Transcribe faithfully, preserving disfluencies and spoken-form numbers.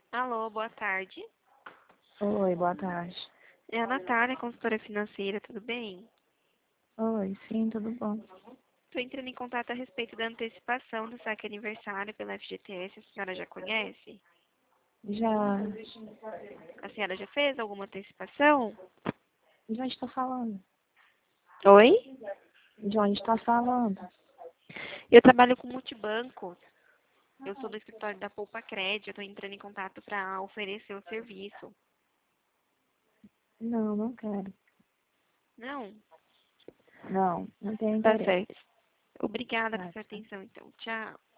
Alô, boa tarde. Oi, boa tarde. É a Natália, consultora financeira, tudo bem? Oi, sim, tudo bom? Estou entrando em contato a respeito da antecipação do saque aniversário pela F G T S. A senhora já conhece? Já, A senhora já fez alguma antecipação? já está falando. Oi? De onde está falando? Eu trabalho com multibanco. Eu sou do escritório da Poupa Crédito. Estou entrando em contato para oferecer o serviço. Não, não quero. Não? Não, não tenho Tá interesse. certo. Obrigada Tá, pela sua tchau. atenção, então. Tchau.